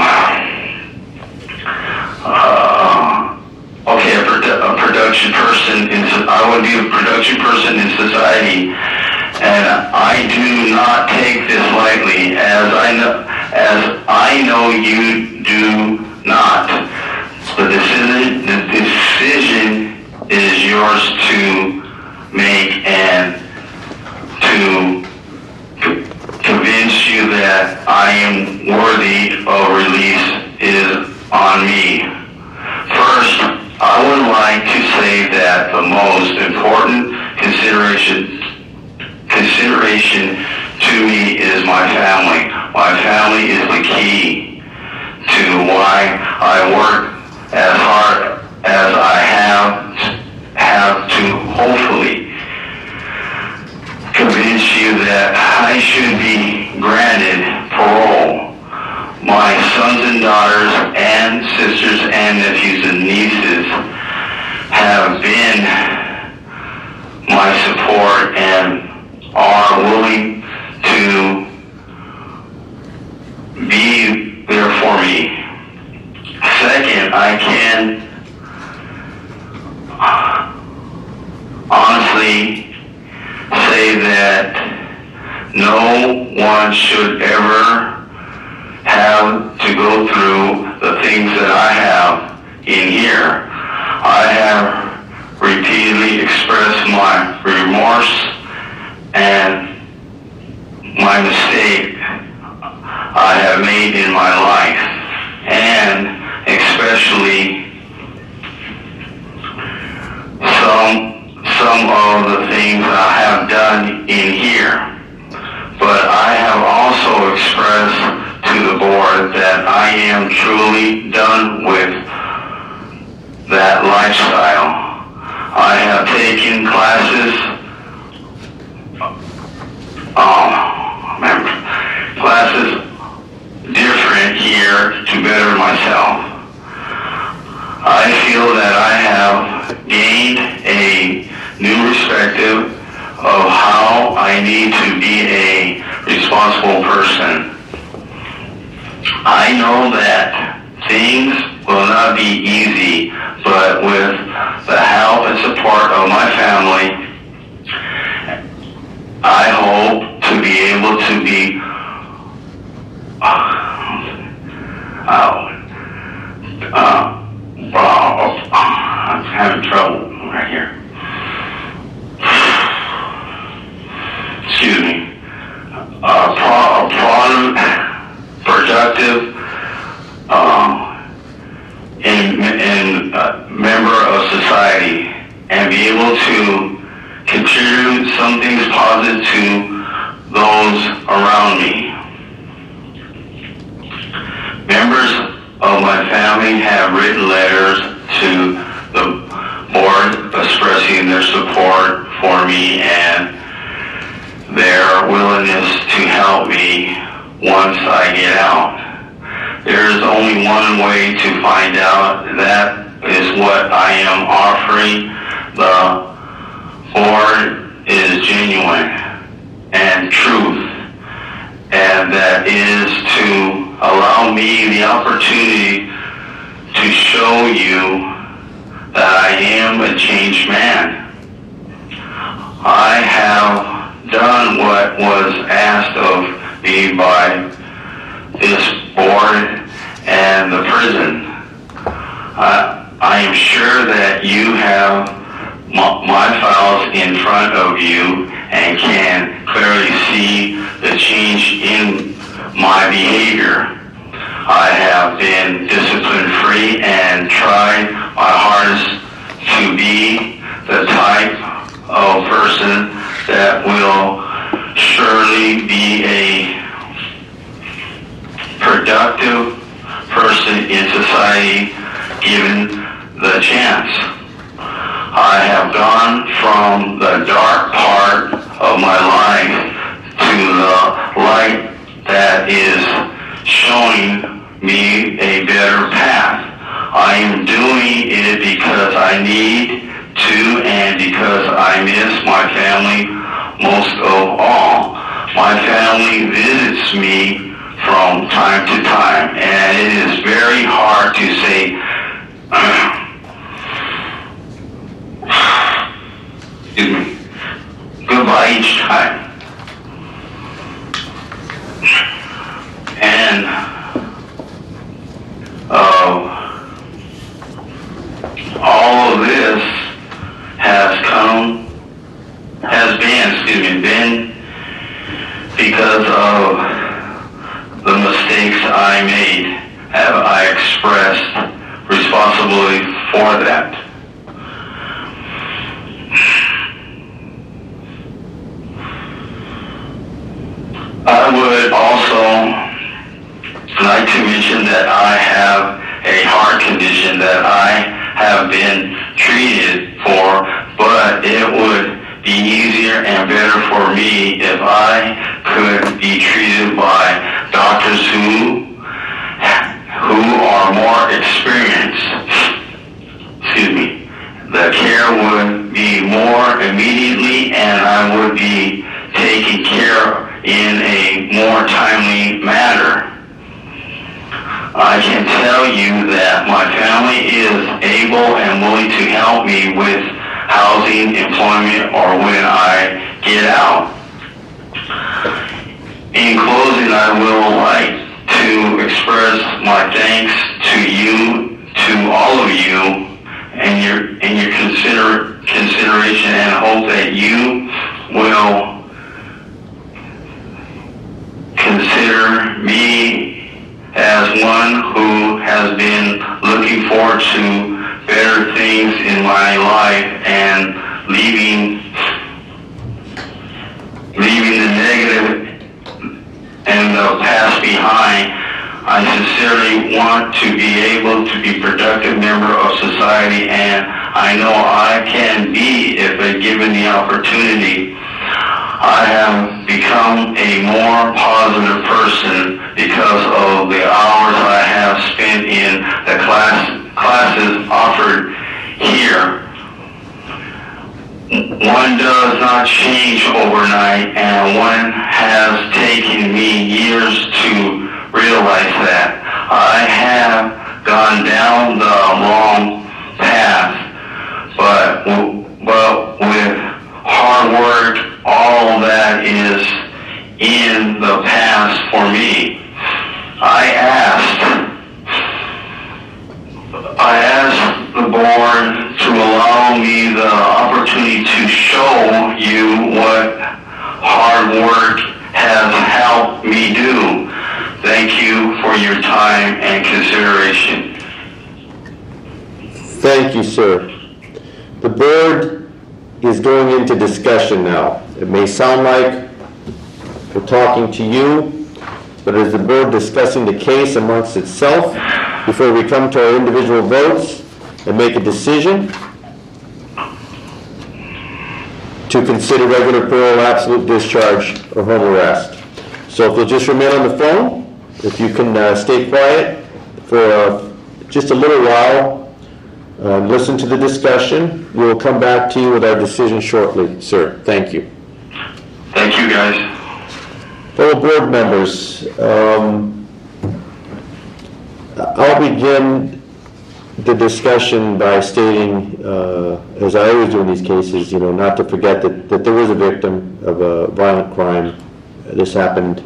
uh, okay, a, produ- a production person, in, I would be a production person in society. And I do not take this lightly, as I know, as I know you do not. The decision, the decision is yours to make, and to c- convince you that I am worthy of release is on me. First, I would like to say that the most important consideration Consideration to me is my family. My family is the key to why I work as hard as I have have to hopefully convince you that I should be granted parole. My sons and daughters and sisters and nephews and nieces have been my support and are willing to be there for me. Second, I can honestly say that no one should ever have to go through the things that I have in here. I have repeatedly expressed my remorse and my mistake I have made in my life, and especially some some of the things I have done in here. But I have to the board that I am truly done with that lifestyle. I have taken classes, um, remember, classes different here to better myself. I feel that I have gained a new perspective of how I need to be a responsible person. I know that things will not be easy, but with the help and support of my family, I hope to be able to be uh, uh, uh, I'm having trouble right here. Excuse me. A pro, pro, productive um, in, in uh, member of society, and be able to contribute some things positive to those around me. Members of my family have written letters to the board expressing their support for me and their willingness to help me once I get out. There is only one way to find out. That is what I am offering. The board is genuine and truth, and that is to allow me the opportunity to show you that I am a changed man. I have done what was asked of me by this board and the prison. Uh, I am sure that you have my, my files in front of you and can clearly see the change in my behavior. I have been discipline-free and tried my hardest to be the type of person that will surely be a productive person in society given the chance. I have gone from the dark part of my life to the light that is showing me a better path. I am doing it because I need to and because I miss my family most of all. My family visits me from time to time, and it is very hard to say excuse me, goodbye each time. And uh, all of this has come, has been, excuse me, been because of the mistakes I made. Have I expressed responsibility for that? I would also like to mention that I have a heart condition that I have been treated for, but it would be easier and better for me if I could be treated by doctors who who are more experienced. Excuse me. The care would be more immediately, and I would be taken care of in a more timely manner. I can tell you that my family is able and willing to help me with housing, employment, or when I get out. In closing, I will like to express my thanks to you, to all of you, and your and your consider consideration, and hope that you will consider me as one who has been looking forward to better things in my life and leaving leaving the negative and the past behind I sincerely want to be able to be a productive member of society, and I know I can be if I'm given the opportunity. I have become a more positive person because of the hours I have spent in the class classes offered here. One does not change overnight, and one has taken me years to realize that. I have gone down the wrong path, but, but with hard work, all that is in the past for me. I asked, I asked the board to allow me the opportunity to show you what hard work has helped me do. Thank you for your time and consideration. Thank you, sir. The board is going into discussion now. It may sound like we're talking to you, but is the board discussing the case amongst itself before we come to our individual votes and make a decision to consider regular parole, absolute discharge, or home arrest? So if you'll just remain on the phone, if you can uh, stay quiet for uh, just a little while, uh, listen to the discussion. We will come back to you with our decision shortly, sir. Thank you. Thank you, guys. Fellow board members, um, I'll begin the discussion by stating, uh, as I always do in these cases, you know, not to forget that, that there was a victim of a violent crime. This happened,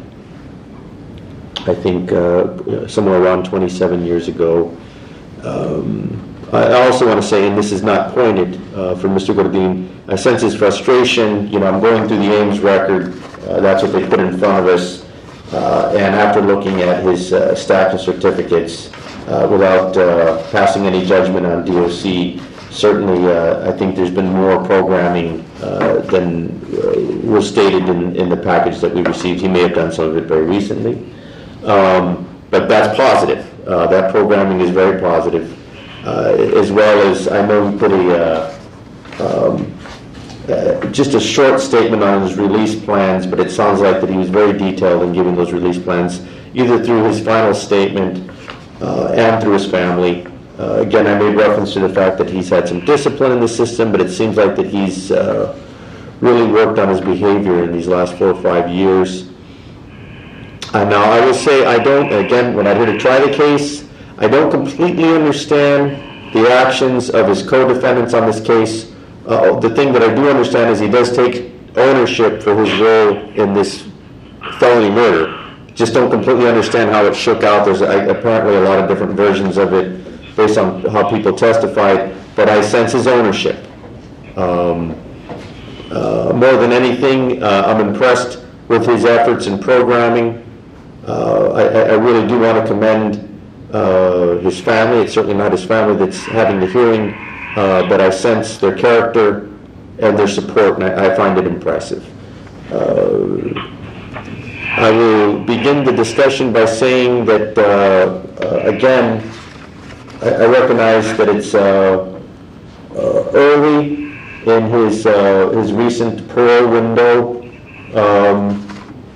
I think, uh, somewhere around twenty-seven years ago. Um, I also want to say, and this is not pointed uh, from Mister Gordine, I sense his frustration. You know, I'm going through the Ames record. Uh, that's what they put in front of us. Uh, and after looking at his uh, stack of certificates, uh, without uh, passing any judgment on D O C, certainly uh, I think there's been more programming uh, than uh, was stated in, in the package that we received. He may have done some of it very recently. Um, but that's positive. Uh, that programming is very positive. Uh, as well as, I know he put a, uh, um, uh, just a short statement on his release plans, but it sounds like that he was very detailed in giving those release plans, either through his final statement uh, and through his family. Uh, again, I made reference to the fact that he's had some discipline in the system, but it seems like that he's uh, really worked on his behavior in these last four or five years. Uh, now, I will say, I don't, again, when I'm here to try the case, I don't completely understand the actions of his co-defendants on this case. Uh, the thing that I do understand is he does take ownership for his role in this felony murder. Just don't completely understand how it shook out. There's uh, apparently a lot of different versions of it based on how people testified, but I sense his ownership. Um, uh, more than anything, uh, I'm impressed with his efforts in programming. Uh, I, I really do want to commend uh, his family. It's certainly not his family that's having the hearing, uh, but I sense their character and their support, and I, I find it impressive. Uh, I will begin the discussion by saying that, uh, uh, again, I, I recognize that it's uh, uh, early in his, uh, his recent parole window. Um,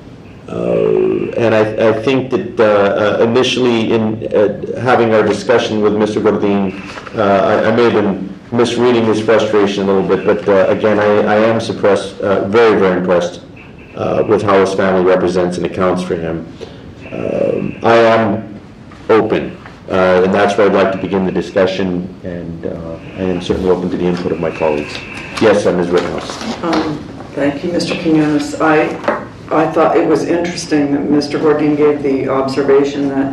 Uh, and I, I think that uh, uh, initially in uh, having our discussion with Mister Gordine, uh, I, I may have been misreading his frustration a little bit, but uh, again, I, I am suppressed, uh, very, very impressed uh, with how his family represents and accounts for him. Um, I am open, uh, and that's where I'd like to begin the discussion, and uh, I am certainly open to the input of my colleagues. Yes, uh, Miz Rittenhouse. Um, thank you, Mister Quinones. I I thought it was interesting that Mister Gordine gave the observation that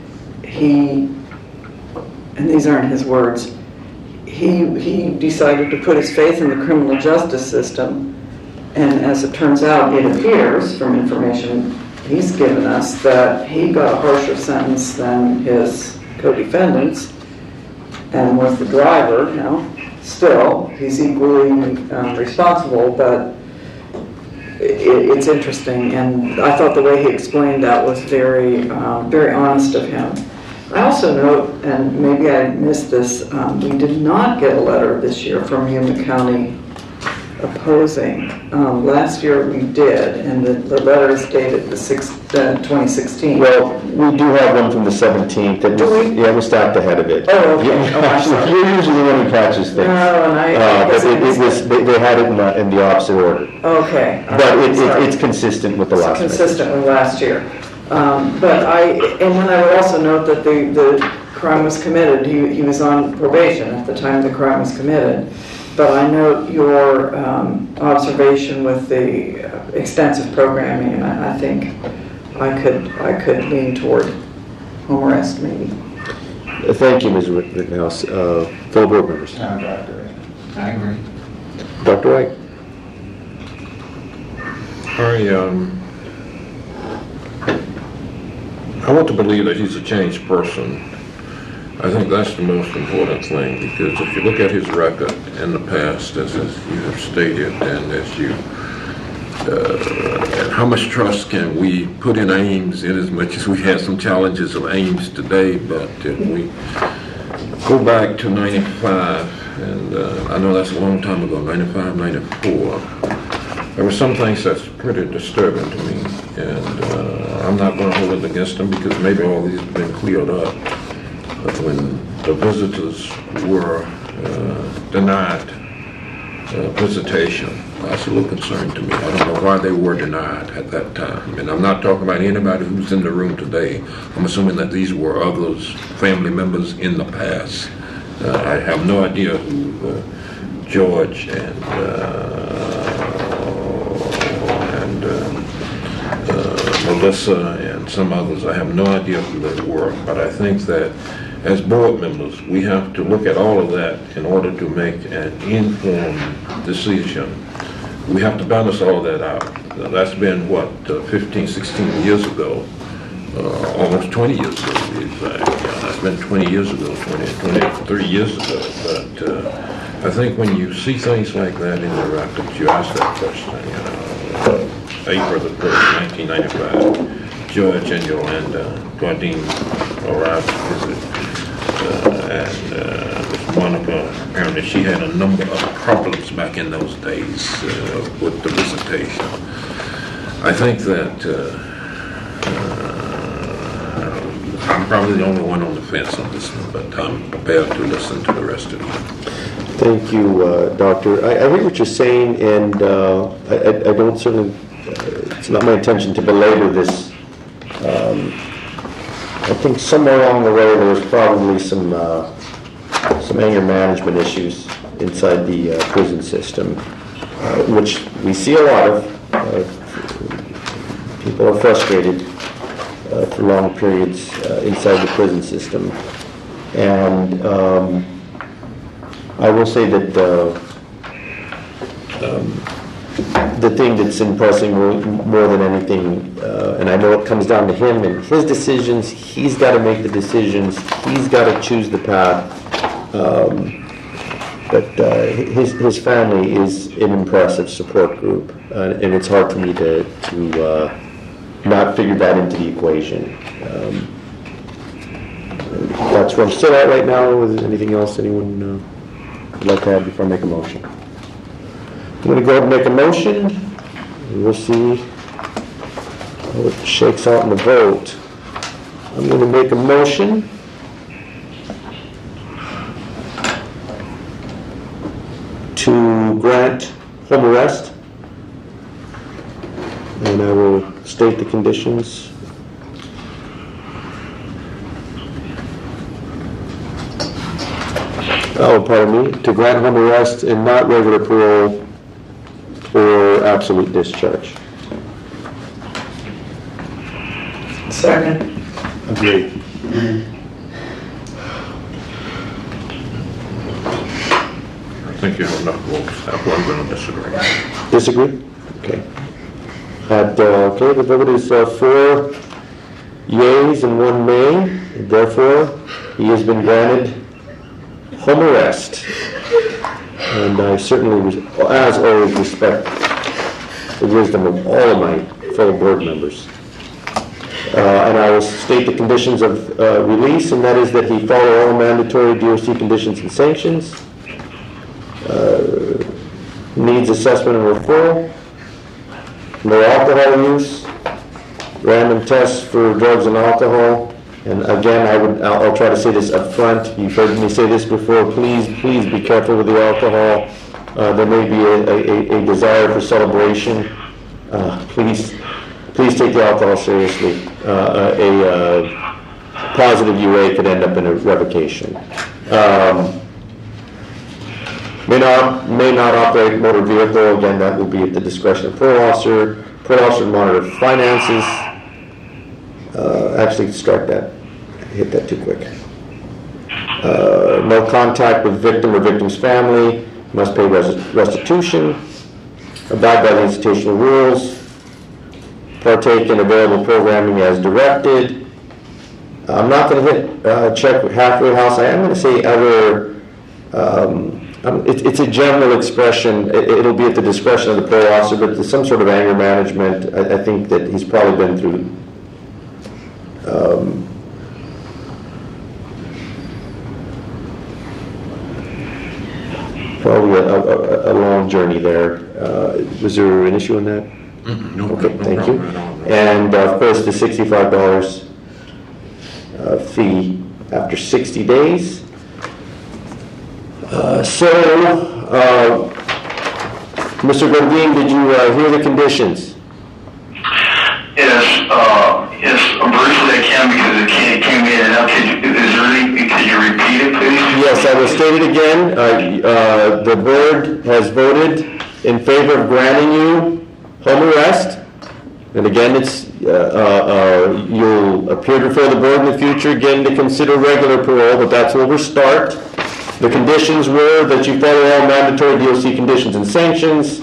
he, and these aren't his words, he he decided to put his faith in the criminal justice system, and as it turns out, it appears from information he's given us that he got a harsher sentence than his co-defendants and was the driver. Now, still, he's equally um, responsible, but it, it's interesting, and I thought the way he explained that was very, um, very honest of him. I also note, and maybe I missed this, um, we did not get a letter this year from Yuma County opposing. Um, last year we did, and the, the letter is dated the sixth, uh, twenty sixteen. Well, we do have one from the seventeenth. That Do was, we? yeah, we stacked ahead of it. Oh, okay. You- Oh, I'm sorry. You're usually the one who catches things. No, and I- I Uh, guess But I it it missed was, it. they they had it in the, in the opposite order. Okay. all But right, it, it- sorry. it's consistent with the last message. Consistent with last year. Um, But I, and then I would also note that the, the crime was committed, he, he was on probation at the time the crime was committed. But I note your um, observation with the uh, extensive programming, and I, I think I could, I could lean toward home arrest maybe. Uh, Thank you, Miz Rittenhouse. Uh, Fellow board members. No, Doctor I agree. Doctor Wright? I, um, I want to believe that he's a changed person. I think that's the most important thing, because if you look at his record in the past, as, as you have stated, and as you, uh, and how much trust can we put in Ames, in as much as we have some challenges of Ames today, but if we go back to ninety-five, and uh, I know that's a long time ago, ninety-five, ninety-four, there were some things that's pretty disturbing to me, and uh, I'm not going to hold it against him, because maybe all these have been cleared up. But when the visitors were uh, denied uh, visitation, that's a little concerning to me. I don't know why they were denied at that time. And I'm not talking about anybody who's in the room today. I'm assuming that these were others, family members in the past. Uh, I have no idea who uh, George and uh, and uh, uh, Melissa and some others, I have no idea who they were. But I think that as board members, we have to look at all of that in order to make an informed decision. We have to balance all that out. Now, that's been, what, uh, fifteen, sixteen years ago, uh, almost twenty years ago, to be exact. Yeah, that's been twenty years ago, twenty, twenty-three years ago. But uh, I think when you see things like that in the records, you ask that question, you know, uh, April the first, nineteen ninety-five, George and Yolanda Gardine arrived to visit. Uh, and uh, Miss Monica, apparently she had a number of problems back in those days uh, with the visitation. I think that uh, uh, I'm probably the only one on the fence on this one, but I'm prepared to listen to the rest of you. Thank you, uh, Doctor. I, I hear what you're saying, and uh, I, I, I don't certainly, uh, it's not my intention to belabor this. Um, I think somewhere along the way there was probably some uh, some anger management issues inside the uh, prison system, uh, which we see a lot of. Uh, people are frustrated uh, for long periods uh, inside the prison system, and um, I will say that uh, um, the thing that's impressing more, more than anything, uh, and I know it comes down to him and his decisions, he's got to make the decisions, he's got to choose the path, um, but uh, his, his family is an impressive support group, uh, and it's hard for me to, to uh, not figure that into the equation. Um, that's where I'm still at right now. Is there anything else anyone uh, would like to add before I make a motion? I'm going to go ahead and make a motion, and we'll see how it shakes out in the vote. I'm going to make a motion to grant home arrest, and I will state the conditions. Oh, pardon me, to grant home arrest and not regular parole or absolute discharge. Second. Agreed. I think you have enough votes. That's why I'm going to disagree. Disagree? Okay. At, uh, okay, the vote is uh, four yeas and one nay. Therefore, he has been granted home arrest. And I certainly, as always, respect the wisdom of all of my fellow board members. Uh, and I will state the conditions of uh, release, and that is that he follow all mandatory D O C conditions and sanctions, uh, needs assessment and referral, no alcohol use, random tests for drugs and alcohol. And again, I would, I'll, I'll try to say this up front. You've heard me say this before. Please, please be careful with the alcohol. Uh, there may be a, a, a desire for celebration. Uh, please, please take the alcohol seriously. Uh, a, a positive U A could end up in a revocation. Um, may not, may not operate motor vehicle. Again, that will be at the discretion of parole officer. Parole officer monitor finances. Uh, actually, strike that. I hit that too quick. Uh, no contact with victim or victim's family. Must pay res- restitution. Abide by the institutional rules. Partake in available programming as directed. I'm not going to hit uh, check halfway house. I am going to say other. Um, um, it, it's a general expression. It, it'll be at the discretion of the parole officer, but there's some sort of anger management. I, I think that he's probably been through. Um, probably a, a, a long journey there. Uh, was there an issue in that? Mm-hmm. No, okay, no thank problem you. at all, no. And uh, of course, the sixty-five dollars uh, fee after sixty days. Uh, so, uh, Mister Godin, did you uh, hear the conditions? Yes, uh, yes, briefly I can because it came, came in and out. Could you, is there any, could you repeat it, please? Yes, I will state it again. Uh, uh, the board has voted in favor of granting you home arrest. And again, it's uh, uh, uh, you'll appear before the board in the future again to consider regular parole, but that's where we start. The conditions were that you follow all mandatory D O C conditions and sanctions,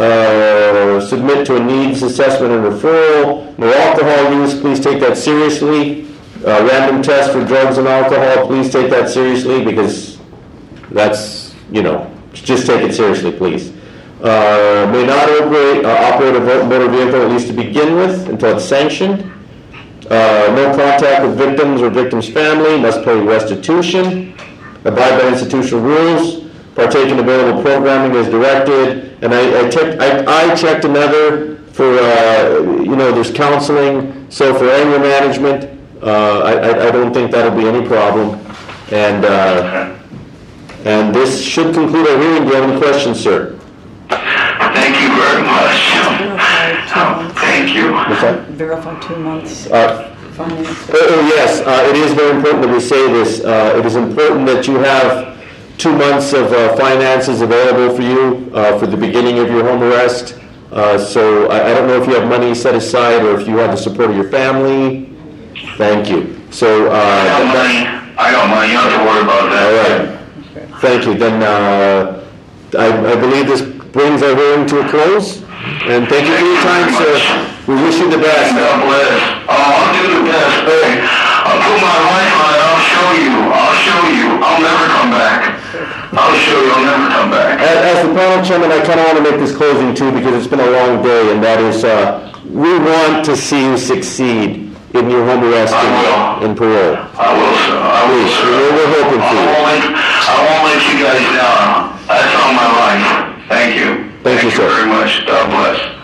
uh, submit to a needs assessment and referral, no alcohol use, please take that seriously. Uh, random test for drugs and alcohol, please take that seriously because that's, you know, just take it seriously, please. Uh, may not operate, uh, operate a motor vehicle, at least to begin with, until it's sanctioned. Uh, no contact with victims or victim's family, must pay restitution. Abide by institutional rules, partake in available programming as directed, and I, I, te- I, I checked another for, uh, you know, there's counseling, so for anger management, uh, I, I don't think that'll be any problem. And, uh, and this should conclude our hearing. Do you have any questions, sir? Thank you very much. Um, thank you. What's that? Verify two months. Uh, Finance. Oh, oh, yes, uh, it is very important that we say this. Uh, it is important that you have two months of uh, finances available for you uh, for the beginning of your home arrest. Uh, so I, I don't know if you have money set aside or if you have the support of your family. Thank you. So uh, I got money. I got money. You don't have to worry about that. All right. Thank you. Then uh, I, I believe this brings our hearing to a close. And thank you for your time, sir. We wish you the best. God bless. Oh, I'll do the best. Hey, I'll put my life on it. I'll show you. I'll show you. I'll never come back. I'll show you. I'll never come back. As, as the panel chairman, I kind of want to make this closing too because it's been a long day, and that is, uh, we want to see you succeed in your home arrest and, and parole. I will, sir. I will, Please, sir. we're, we're hoping for I you. won't, let, I won't let you guys down. That's all my life. Thank you. Thank you, sir. very much. God bless.